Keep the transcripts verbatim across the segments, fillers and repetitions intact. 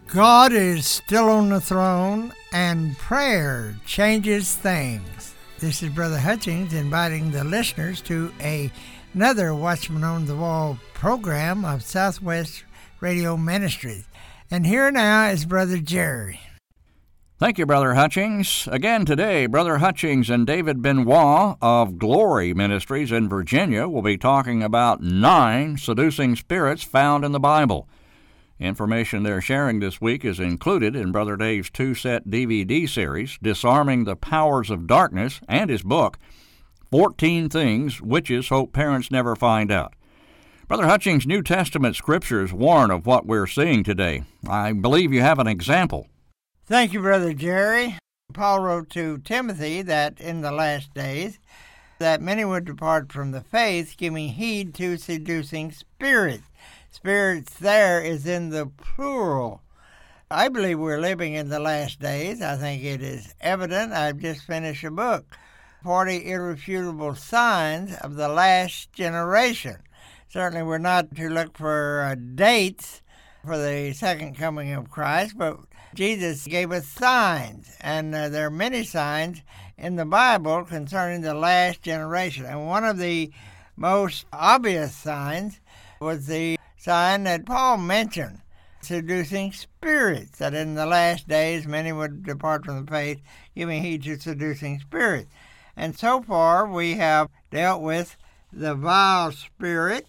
God is still on the throne, and prayer changes things. This is Brother Hutchings inviting the listeners to a, another Watchman on the Wall program of Southwest Radio Ministries. And here now is Brother Jerry. Thank you, Brother Hutchings. Again today, Brother Hutchings and David Benoit of Glory Ministries in Virginia will be talking about nine seducing spirits found in the Bible. Information they're sharing this week is included in Brother Dave's two-set D V D series, Disarming the Powers of Darkness, and his book, fourteen Things Witches Hope Parents Never Find Out. Brother Hutchings' New Testament scriptures warn of what we're seeing today. I believe you have an example. Thank you, Brother Jerry. Paul wrote to Timothy that in the last days that many would depart from the faith, giving heed to seducing spirits. Spirits there is in the plural. I believe we're living in the last days. I think it is evident. I've just finished a book, forty Irrefutable Signs of the Last Generation. Certainly we're not to look for uh, dates for the second coming of Christ, but Jesus gave us signs, and uh, there are many signs in the Bible concerning the last generation. And one of the most obvious signs was the sign that Paul mentioned, seducing spirits, that in the last days many would depart from the faith, giving heed to seducing spirits. And so far we have dealt with the vile spirit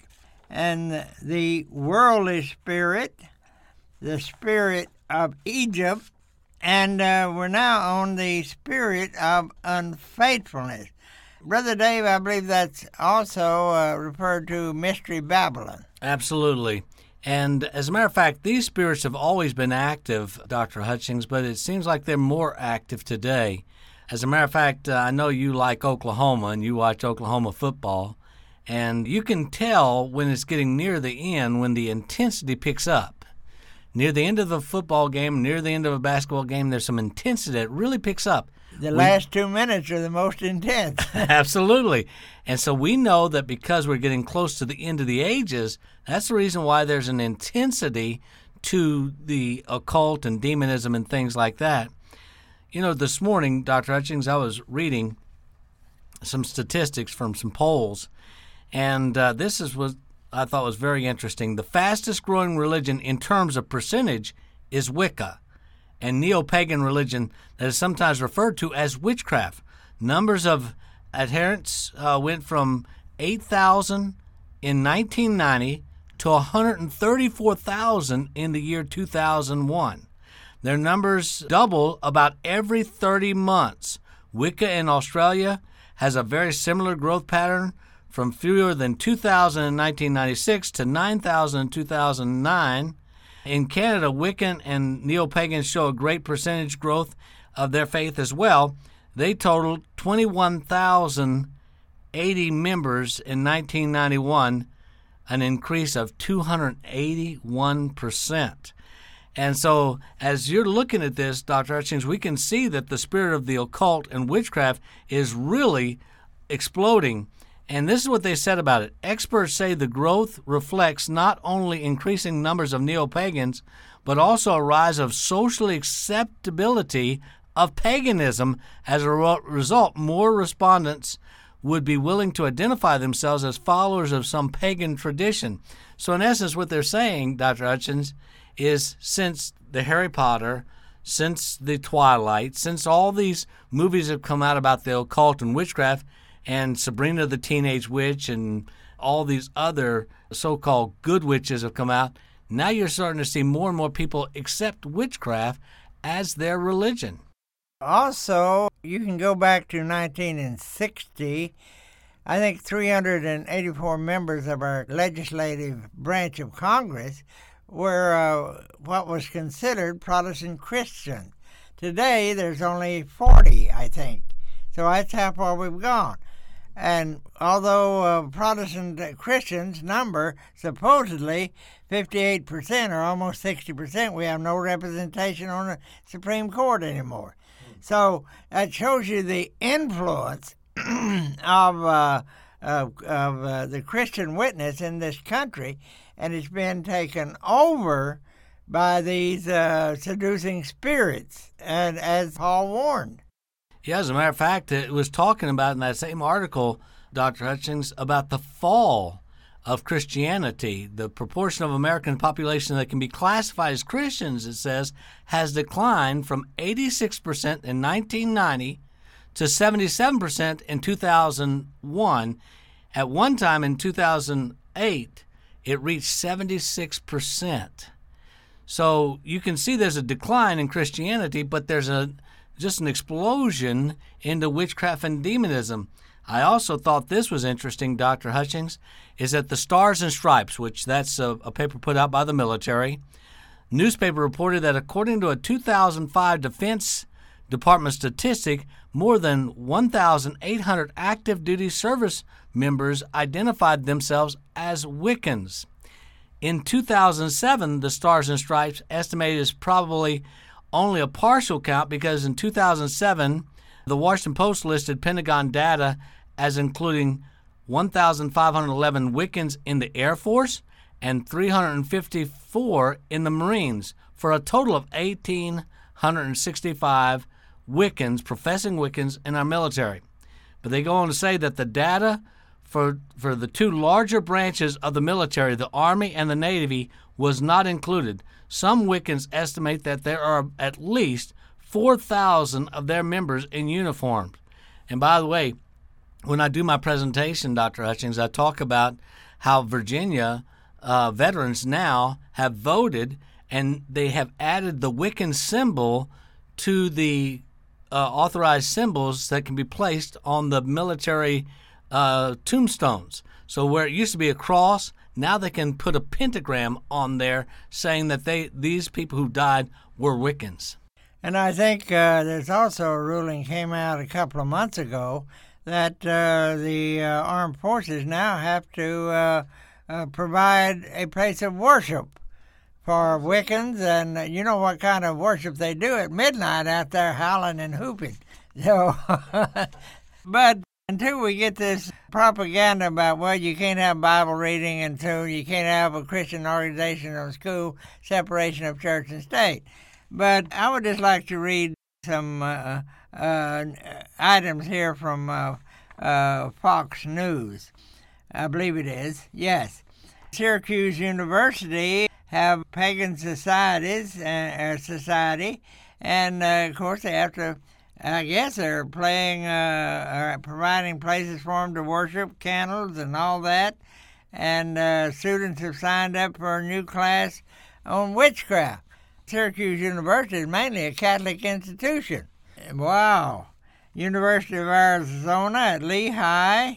and the worldly spirit, the spirit of Egypt, and uh, we're now on the spirit of unfaithfulness. Brother Dave, I believe that's also uh, referred to Mystery Babylon. Absolutely. And as a matter of fact, these spirits have always been active, Doctor Hutchings, but it seems like they're more active today. As a matter of fact, uh, I know you like Oklahoma and you watch Oklahoma football, and you can tell when it's getting near the end when the intensity picks up. Near the end of the football game, near the end of a basketball game, there's some intensity that really picks up. The we, last two minutes are the most intense. Absolutely. And so we know that because we're getting close to the end of the ages, that's the reason why there's an intensity to the occult and demonism and things like that. You know, this morning, Doctor Hutchings, I was reading some statistics from some polls, and uh, this is what I thought was very interesting. The fastest growing religion in terms of percentage is Wicca, and neo-pagan religion that is sometimes referred to as witchcraft. Numbers of adherents uh, went from eight thousand in nineteen ninety to one hundred thirty-four thousand in the year two thousand one. Their numbers double about every thirty months. Wicca in Australia has a very similar growth pattern, from fewer than two thousand in nineteen ninety-six to nine thousand in two thousand nine. In Canada, Wiccan and neo-pagans show a great percentage growth of their faith as well. They totaled twenty-one thousand eighty members in nineteen ninety-one, an increase of two hundred eighty-one percent. And so as you're looking at this, Doctor Hutchings, we can see that the spirit of the occult and witchcraft is really exploding. And this is what they said about it. Experts say the growth reflects not only increasing numbers of neo-pagans, but also a rise of social acceptability of paganism. As a result, more respondents would be willing to identify themselves as followers of some pagan tradition. So in essence, what they're saying, Doctor Hutchins, is since the Harry Potter, since the Twilight, since all these movies have come out about the occult and witchcraft, and Sabrina the Teenage Witch and all these other so-called good witches have come out, now you're starting to see more and more people accept witchcraft as their religion. Also, you can go back to nineteen sixty. I think three hundred eighty-four members of our legislative branch of Congress were uh, what was considered Protestant Christians. Today, there's only forty, I think. So that's how far we've gone. And although uh, Protestant Christians number supposedly fifty-eight percent or almost sixty percent, we have no representation on the Supreme Court anymore. So that shows you the influence of, uh, of, of uh, the Christian witness in this country, and it's been taken over by these uh, seducing spirits, and as Paul warned. Yeah, as a matter of fact, it was talking about in that same article, Doctor Hutchings, about the fall of Christianity. The proportion of American population that can be classified as Christians, it says, has declined from eighty-six percent in nineteen ninety to seventy-seven percent in two thousand one. At one time in two thousand eight, it reached seventy-six percent. So you can see there's a decline in Christianity, but there's a just an explosion into witchcraft and demonism. I also thought this was interesting, Doctor Hutchings, is that the Stars and Stripes, which that's a, a paper put out by the military, newspaper reported that according to a two thousand five Defense Department statistic, more than one thousand eight hundred active duty service members identified themselves as Wiccans. In two thousand seven, the Stars and Stripes estimated as probably only a partial count because in two thousand seven, the Washington Post listed Pentagon data as including one thousand five hundred eleven Wiccans in the Air Force and three hundred fifty-four in the Marines, for a total of one thousand eight hundred sixty-five Wiccans, professing Wiccans, in our military. But they go on to say that the data for for the two larger branches of the military, the Army and the Navy, was not included. Some Wiccans estimate that there are at least four thousand of their members in uniforms. And by the way, when I do my presentation, Doctor Hutchings, I talk about how Virginia uh, veterans now have voted, and they have added the Wiccan symbol to the uh, authorized symbols that can be placed on the military uh, tombstones. So where it used to be a cross, now they can put a pentagram on there saying that they these people who died were Wiccans. And I think uh, there's also a ruling came out a couple of months ago that uh, the uh, armed forces now have to uh, uh, provide a place of worship for Wiccans, and uh, you know what kind of worship they do at midnight out there howling and hooping. So, but until we get this propaganda about, well, you can't have Bible reading until you can't have a Christian organization or school, separation of church and state. But I would just like to read some uh, uh, items here from uh, uh, Fox News. I believe it is, yes. Syracuse University have pagan societies, uh, society, and uh, of course they have to, I guess they're playing, uh, or providing places for them to worship, candles and all that. And uh, students have signed up for a new class on witchcraft. Syracuse University is mainly a Catholic institution. Wow. University of Arizona at Lehigh.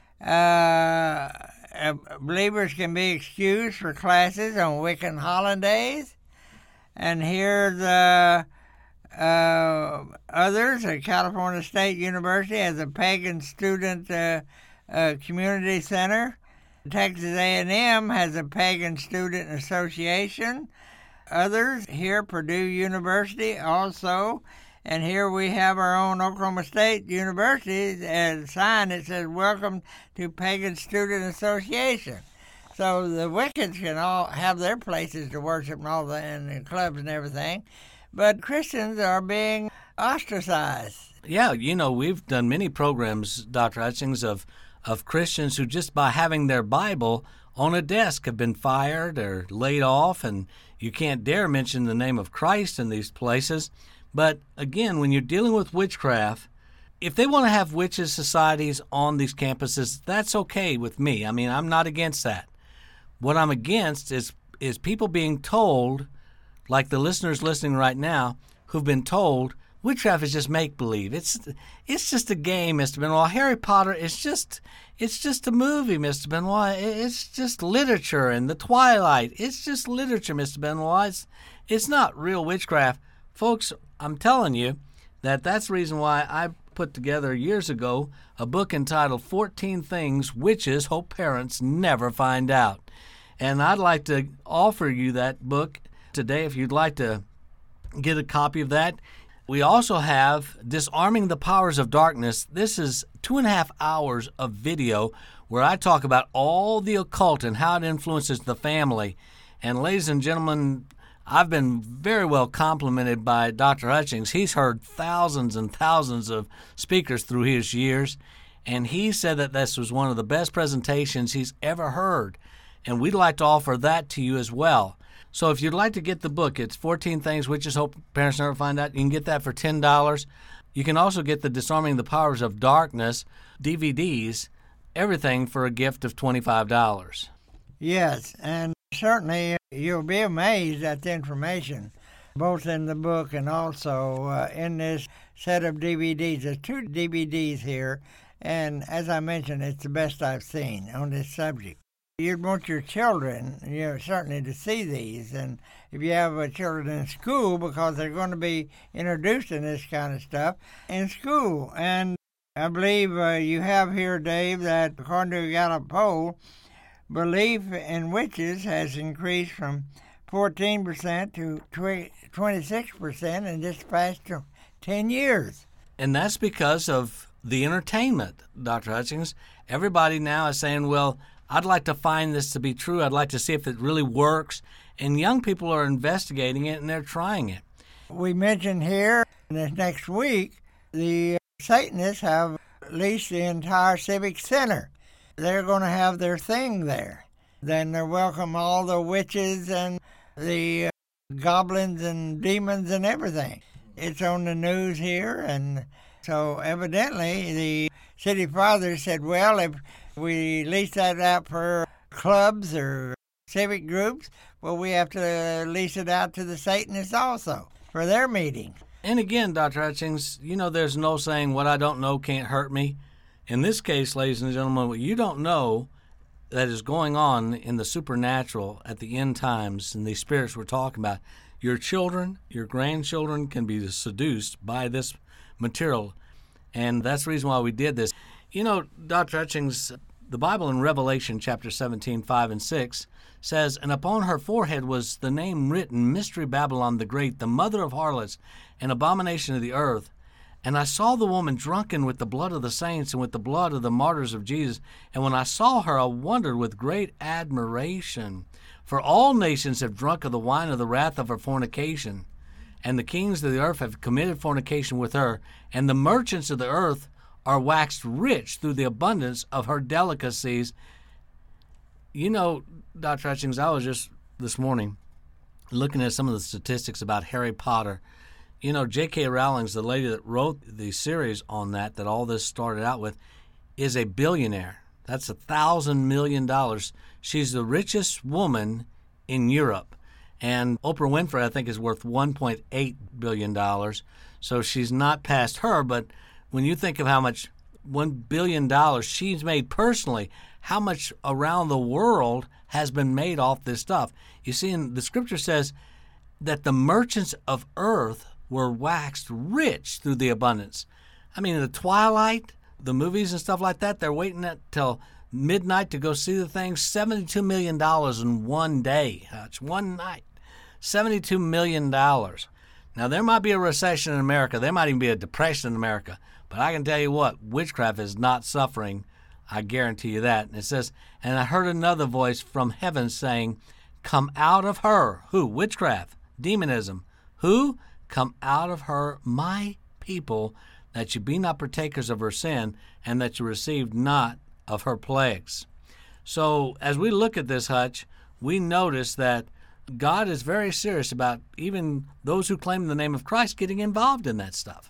Uh, uh, believers can be excused for classes on Wiccan holidays. And here's uh, uh, others. Uh, California State University has a pagan student uh, uh, community center. Texas A and M has a pagan student association. Others here, Purdue University also. And here we have our own Oklahoma State University, and a sign that says, "Welcome to Pagan Student Association." So the Wiccans can all have their places to worship and all the and the clubs and everything, but Christians are being ostracized. Yeah, you know, we've done many programs, Doctor Hutchings, of of Christians who just by having their Bible on a desk have been fired or laid off, and you can't dare mention the name of Christ in these places. But again, when you're dealing with witchcraft, if they want to have witches societies on these campuses, that's okay with me. I mean, I'm not against that. What I'm against is is people being told, like the listeners listening right now, who've been told witchcraft is just make-believe. It's it's just a game, Mister Benoit. Harry Potter is just it's just a movie, Mister Benoit. It's just literature, and the Twilight. It's just literature, Mister Benoit. It's, it's not real witchcraft. Folks, I'm telling you that that's the reason why I put together years ago a book entitled fourteen Things Witches Hope Parents Never Find Out. And I'd like to offer you that book today if you'd like to get a copy of that. We also have Disarming the Powers of Darkness. This is two and a half hours of video where I talk about all the occult and how it influences the family. And ladies and gentlemen, I've been very well complimented by Doctor Hutchings. He's heard thousands and thousands of speakers through his years, and he said that this was one of the best presentations he's ever heard. And we'd like to offer that to you as well. So if you'd like to get the book, it's fourteen Things Witches Hope Parents Never Find Out. You can get that for ten dollars. You can also get the Disarming the Powers of Darkness D V Ds, everything for a gift of twenty-five dollars. Yes, and certainly you'll be amazed at the information, both in the book and also uh, in this set of D V Ds. There's two D V Ds here, and as I mentioned, it's the best I've seen on this subject. You'd want your children, you know, certainly to see these, and if you have uh, children in school, because they're going to be introduced in this kind of stuff in school. And I believe uh, you have here, Dave, that according to a Gallup poll, belief in witches has increased from fourteen percent to twenty-six percent in just the past ten years. And that's because of the entertainment, Doctor Hutchings. Everybody now is saying, well, I'd like to find this to be true. I'd like to see if it really works. And young people are investigating it, and they're trying it. We mentioned here this next week, the Satanists have leased the entire Civic Center. They're going to have their thing there. Then they welcome all the witches and the goblins and demons and everything. It's on the news here, and so evidently the city father said, well, if we lease that out for clubs or civic groups, well, we have to lease it out to the Satanists also for their meetings. And again, Doctor Hutchings, you know there's no saying what I don't know can't hurt me. In this case, ladies and gentlemen, what you don't know that is going on in the supernatural at the end times and these spirits we're talking about, your children, your grandchildren can be seduced by this material. And that's the reason why we did this. You know, Doctor Hutchings, the Bible in Revelation chapter seventeen, five and six says, and upon her forehead was the name written, Mystery Babylon the Great, the mother of harlots, and abomination of the earth. And I saw the woman drunken with the blood of the saints and with the blood of the martyrs of Jesus. And when I saw her, I wondered with great admiration. For all nations have drunk of the wine of the wrath of her fornication. And the kings of the earth have committed fornication with her. And the merchants of the earth are waxed rich through the abundance of her delicacies. You know, Doctor Hutchings, I was just this morning looking at some of the statistics about Harry Potter. You know, J K. Rowling, the lady that wrote the series on that, that all this started out with, is a billionaire. That's a thousand million dollars. She's the richest woman in Europe. And Oprah Winfrey, I think, is worth one point eight billion dollars. So she's not past her, but when you think of how much one billion dollars she's made personally, how much around the world has been made off this stuff. You see, in the scripture says that the merchants of earth were waxed rich through the abundance. I mean, the Twilight, the movies and stuff like that, they're waiting until midnight to go see the thing. seventy-two million dollars in one day. That's one night. seventy-two million dollars. Now, there might be a recession in America. There might even be a depression in America. But I can tell you what, witchcraft is not suffering. I guarantee you that. And it says, and I heard another voice from heaven saying, come out of her. Who? Witchcraft. Demonism. Who? Come out of her, my people, that you be not partakers of her sin, and that you receive not of her plagues. So as we look at this, Hutch, we notice that God is very serious about even those who claim the name of Christ getting involved in that stuff.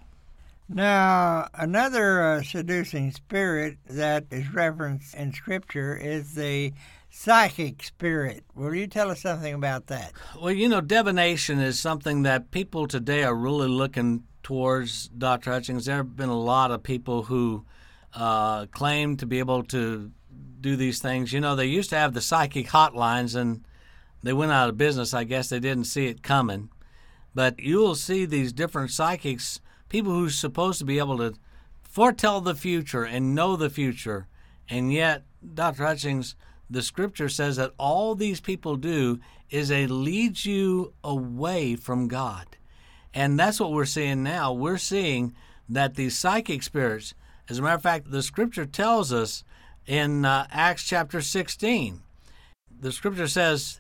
Now, another uh, seducing spirit that is referenced in Scripture is the psychic spirit. Will you tell us something about that? Well, you know, divination is something that people today are really looking towards, Doctor Hutchings. There have been a lot of people who uh, claim to be able to do these things. You know, they used to have the psychic hotlines, and they went out of business. I guess they didn't see it coming. But you will see these different psychics, people who are supposed to be able to foretell the future and know the future. And yet, Doctor Hutchings, the Scripture says that all these people do is they lead you away from God. And that's what we're seeing now. We're seeing that these psychic spirits, as a matter of fact, the Scripture tells us in uh, Acts chapter sixteen, the Scripture says,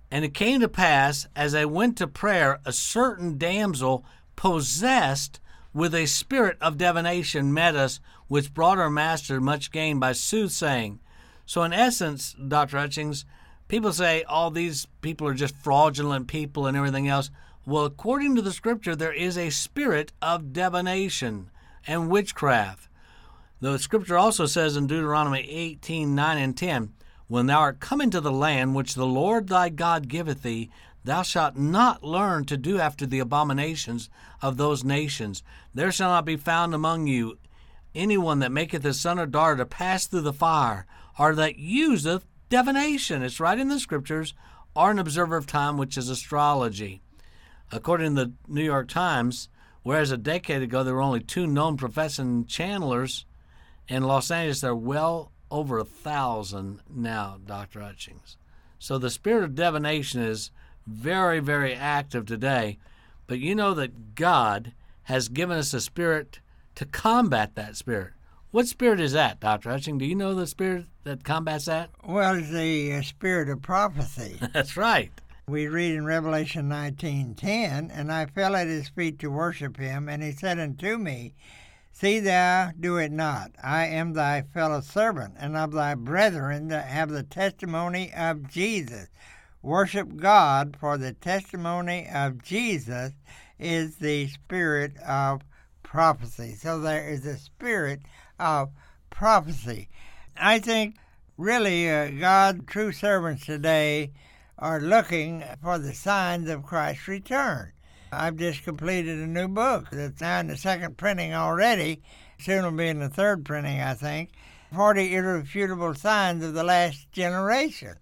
And it came to pass, as they went to prayer, a certain damsel possessed with a spirit of divination met us, which brought our master much gain by soothsaying. So in essence, Doctor Hutchings, people say all these people are just fraudulent people and everything else. Well, according to the Scripture, there is a spirit of divination and witchcraft. The Scripture also says in Deuteronomy eighteen, nine and ten, when thou art come into the land which the Lord thy God giveth thee, thou shalt not learn to do after the abominations of those nations. There shall not be found among you anyone that maketh his son or daughter to pass through the fire, or that useth divination. It's right in the Scriptures, or an observer of time, which is astrology. According to the New York Times, whereas a decade ago there were only two known professing channelers in Los Angeles, there are well over a thousand now, Doctor Hutchings. So the spirit of divination is very, very active today. But you know that God has given us a spirit to combat that spirit. What spirit is that, Doctor Hutchings? Do you know the spirit that combats that? Well, it's the uh, spirit of prophecy. That's right. We read in Revelation nineteen ten, and I fell at his feet to worship him, and he said unto me, See thou do it not. I am thy fellow servant, and of thy brethren that have the testimony of Jesus. Worship God, for the testimony of Jesus is the spirit of prophecy. So there is a spirit of prophecy. I think really uh, God's true servants today are looking for the signs of Christ's return. I've just completed a new book that's now in the second printing already. Soon will be in the third printing, I think. forty irrefutable signs of the last generation.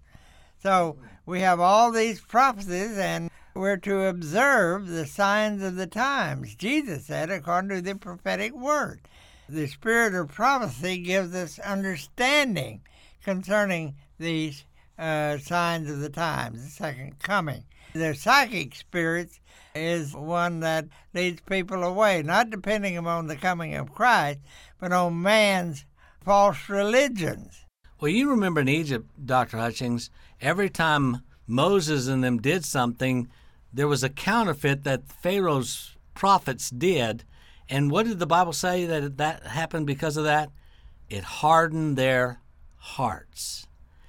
So we have all these prophecies, and we're to observe the signs of the times. Jesus said, according to the prophetic word. The spirit of prophecy gives us understanding concerning these uh, signs of the times, the second coming. The psychic spirits is one that leads people away, not depending upon the coming of Christ, but on man's false religions. Well, you remember in Egypt, Doctor Hutchings, every time Moses and them did something, there was a counterfeit that Pharaoh's prophets did. And what did the Bible say that that happened because of that? It hardened their hearts.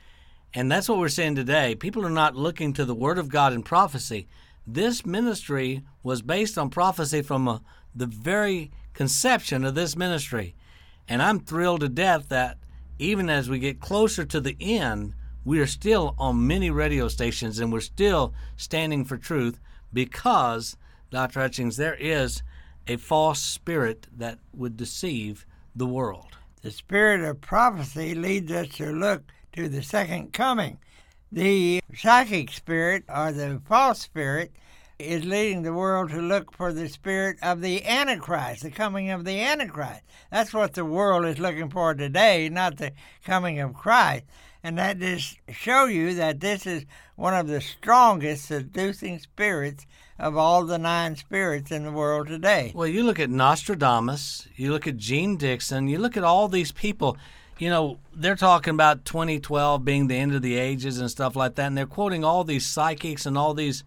And that's what we're saying today. People are not looking to the Word of God in prophecy. This ministry was based on prophecy from uh, the very conception of this ministry. And I'm thrilled to death that even as we get closer to the end, we are still on many radio stations and we're still standing for truth because, Doctor Hutchings, there is a false spirit that would deceive the world. The spirit of prophecy leads us to look to the second coming. The psychic spirit, or the false spirit, is leading the world to look for the spirit of the Antichrist, the coming of the Antichrist. That's what the world is looking for today, not the coming of Christ. And that just show you that this is one of the strongest seducing spirits of all the nine spirits in the world today. Well, you look at Nostradamus, you look at Gene Dixon, you look at all these people. You know, they're talking about twenty twelve being the end of the ages and stuff like that, and they're quoting all these psychics and all these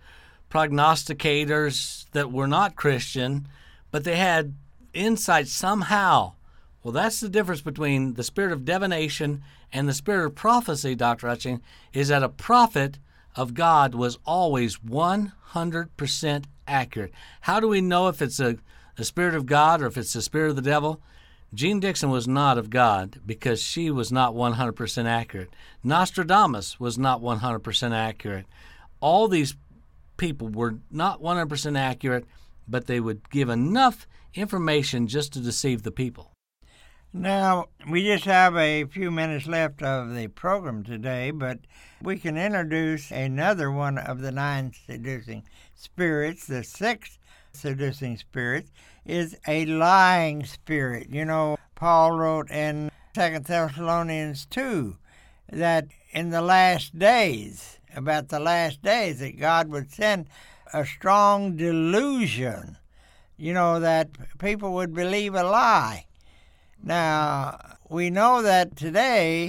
prognosticators that were not Christian, but they had insight somehow. Well, that's the difference between the spirit of divination and the spirit of prophecy, Doctor Hutchings, is that a prophet of God was always one hundred percent accurate. How do we know if it's a, a spirit of God or if it's the spirit of the devil? Gene Dixon was not of God because she was not one hundred percent accurate. Nostradamus was not one hundred percent accurate. All these people were not one hundred percent accurate, but they would give enough information just to deceive the people. Now, we just have a few minutes left of the program today, but we can introduce another one of the nine seducing spirits. The sixth seducing spirit is a lying spirit. You know, Paul wrote in Second Thessalonians two that in the last days, about the last days, that God would send a strong delusion, you know, that people would believe a lie. Now, we know that today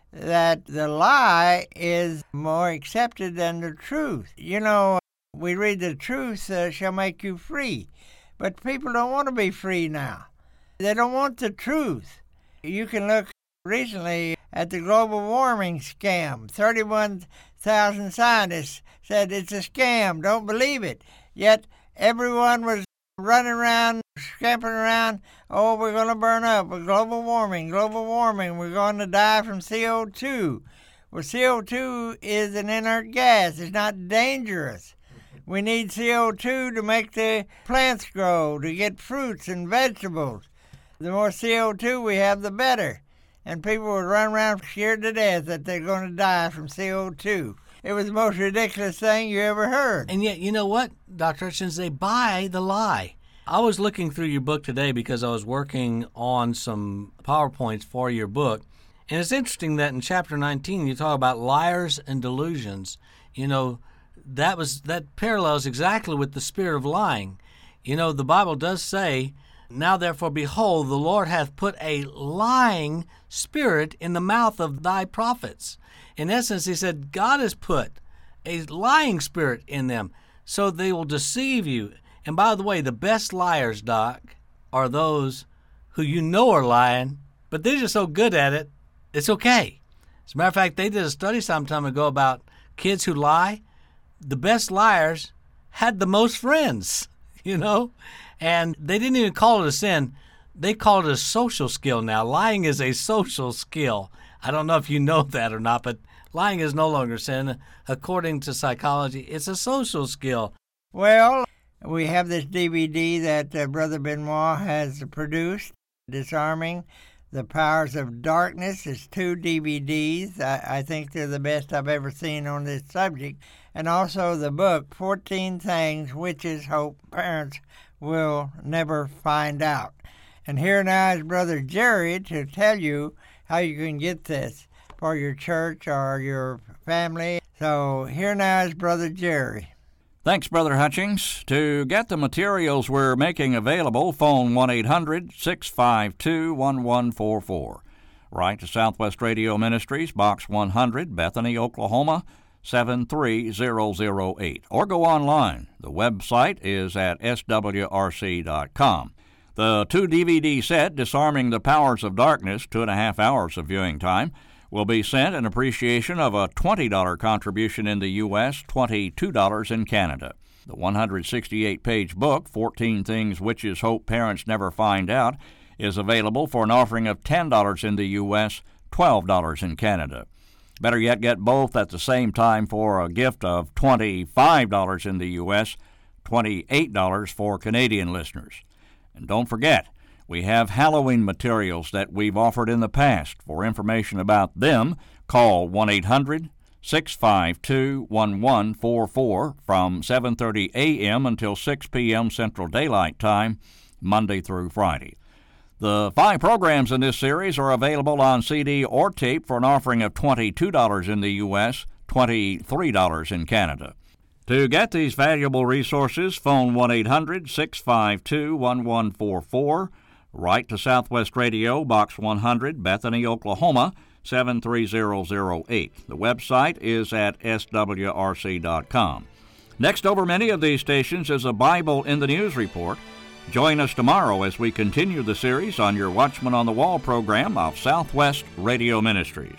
that the lie is more accepted than the truth. You know, we read the truth uh, shall make you free, but people don't want to be free now. They don't want the truth. You can look recently at the global warming scam. thirty-one thousand scientists said it's a scam, don't believe it. Yet everyone was running around, scampering around, oh, we're going to burn up, with global warming, global warming, we're going to die from C O two. Well, C O two is an inert gas. It's not dangerous. We need C O two to make the plants grow, to get fruits and vegetables. The more C O two we have, the better. And people would run around scared to death that they're going to die from C O two. It was the most ridiculous thing you ever heard. And yet, you know what, Doctor Hutchings, they buy the lie. I was looking through your book today because I was working on some PowerPoints for your book. And it's interesting that in chapter nineteen, you talk about liars and delusions. You know, that was that parallels exactly with the spirit of lying. You know, the Bible does say, now therefore, behold, the Lord hath put a lying spirit in the mouth of thy prophets. In essence, he said, God has put a lying spirit in them, so they will deceive you. And by the way, the best liars, Doc, are those who you know are lying, but they're just so good at it, it's okay. As a matter of fact, they did a study some time ago about kids who lie. The best liars had the most friends, you know? And they didn't even call it a sin. They call it a social skill now. Lying is a social skill. I don't know if you know that or not, but lying is no longer sin. According to psychology, it's a social skill. Well, we have this D V D that uh, Brother Benoit has produced, Disarming the Powers of Darkness. It's two D V Ds. I, I think they're the best I've ever seen on this subject. And also the book, fourteen Things Witches Hope Parents Will Never Find Out. And here now is Brother Jerry to tell you how you can get this for your church or your family. So here now is Brother Jerry. Thanks, Brother Hutchings. To get the materials we're making available, phone one eight hundred six five two one one four four. Write to Southwest Radio Ministries, Box one hundred, Bethany, Oklahoma, seven three zero zero eight. Or go online. The website is at s w r c dot com. The two D V D set, Disarming the Powers of Darkness, two and a half hours of viewing time, will be sent in appreciation of a twenty dollars contribution in the U S, twenty-two dollars in Canada. The one hundred sixty-eight page book, fourteen Things Witches Hope Parents Never Find Out, is available for an offering of ten dollars in the U S, twelve dollars in Canada. Better yet, get both at the same time for a gift of twenty-five dollars in the U S, twenty-eight dollars for Canadian listeners. And don't forget, we have Halloween materials that we've offered in the past. For information about them, call one eight hundred six five two one one four four from seven thirty a.m. until six p.m. Central Daylight Time, Monday through Friday. The five programs in this series are available on C D or tape for an offering of twenty-two dollars in the U S, twenty-three dollars in Canada. To get these valuable resources, phone one eight hundred six five two one one four four. Write to Southwest Radio, Box one hundred, Bethany, Oklahoma, seven three zero zero eight. The website is at s w r c dot com. Next over many of these stations is a Bible in the News report. Join us tomorrow as we continue the series on your Watchman on the Wall program of Southwest Radio Ministries.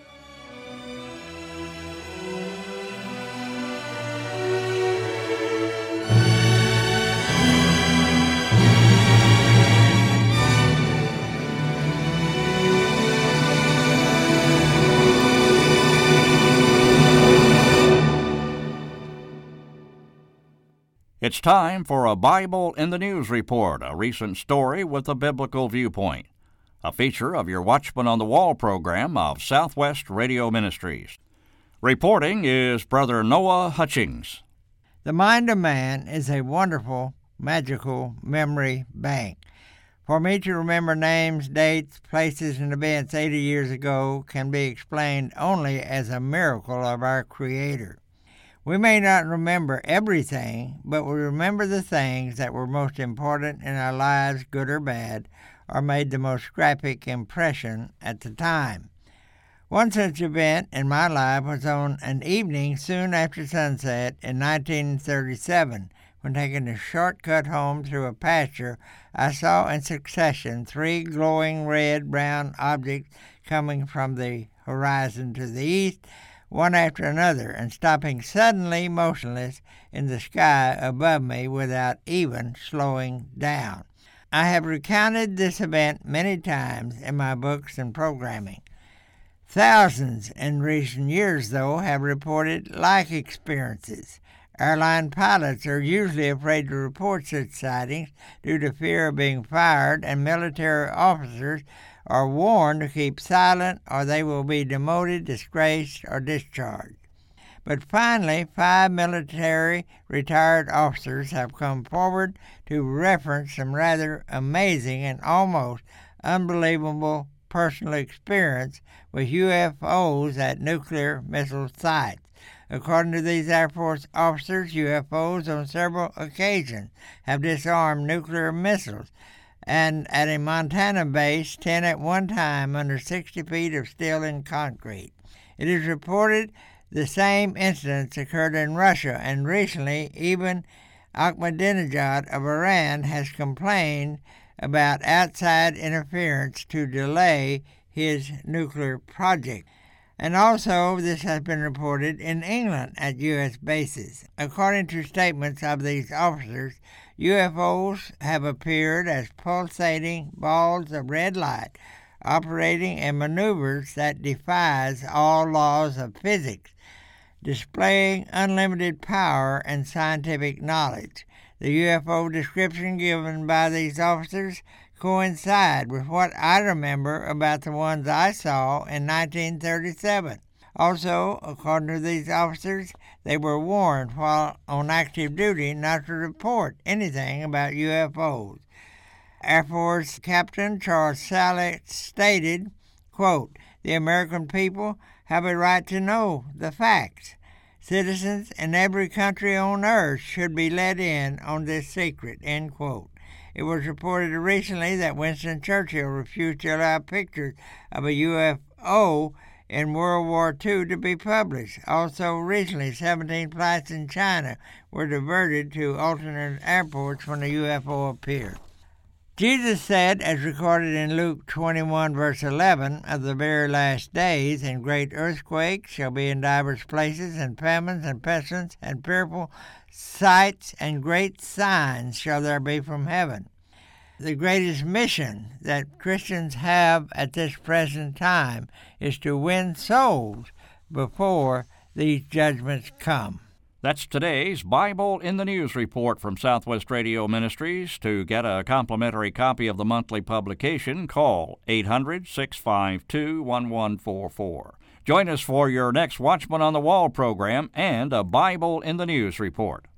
It's time for a Bible in the News report, a recent story with a biblical viewpoint. A feature of your Watchman on the Wall program of Southwest Radio Ministries. Reporting is Brother Noah Hutchings. The mind of man is a wonderful, magical memory bank. For me to remember names, dates, places, and events eighty years ago can be explained only as a miracle of our Creator. We may not remember everything, but we remember the things that were most important in our lives, good or bad, or made the most graphic impression at the time. One such event in my life was on an evening soon after sunset in nineteen thirty-seven. When taking a shortcut home through a pasture, I saw in succession three glowing red-brown objects coming from the horizon to the east, one after another, and stopping suddenly motionless in the sky above me without even slowing down. I have recounted this event many times in my books and programming. Thousands in recent years, though, have reported like experiences. Airline pilots are usually afraid to report such sightings due to fear of being fired, and military officers are warned to keep silent or they will be demoted, disgraced, or discharged. But finally, five military retired officers have come forward to reference some rather amazing and almost unbelievable personal experience with U F Os at nuclear missile sites. According to these Air Force officers, U F Os on several occasions have disarmed nuclear missiles, and at a Montana base, ten at one time under sixty feet of steel and concrete. It is reported the same incidents occurred in Russia, and recently even Ahmadinejad of Iran has complained about outside interference to delay his nuclear project. And also, this has been reported in England at U S bases. According to statements of these officers, U F Os have appeared as pulsating balls of red light, operating in maneuvers that defies all laws of physics, displaying unlimited power and scientific knowledge. The U F O description given by these officers coincide with what I remember about the ones I saw in nineteen thirty-seven. Also, according to these officers, they were warned while on active duty not to report anything about U F Os. Air Force Captain Charles Sallet stated, quote, "The American people have a right to know the facts. Citizens in every country on earth should be let in on this secret," end quote. It was reported recently that Winston Churchill refused to allow pictures of a U F O in World War Two to be published. Also recently, seventeen flights in China were diverted to alternate airports when a U F O appeared. Jesus said, as recorded in Luke twenty-one, verse eleven, "Of the very last days, and great earthquakes shall be in divers places, and famines, and pestilence, and fearful sights, and great signs shall there be from heaven." The greatest mission that Christians have at this present time is to win souls before these judgments come. That's today's Bible in the News report from Southwest Radio Ministries. To get a complimentary copy of the monthly publication, call eight hundred, six five two, one one four four. Join us for your next Watchman on the Wall program and a Bible in the News report.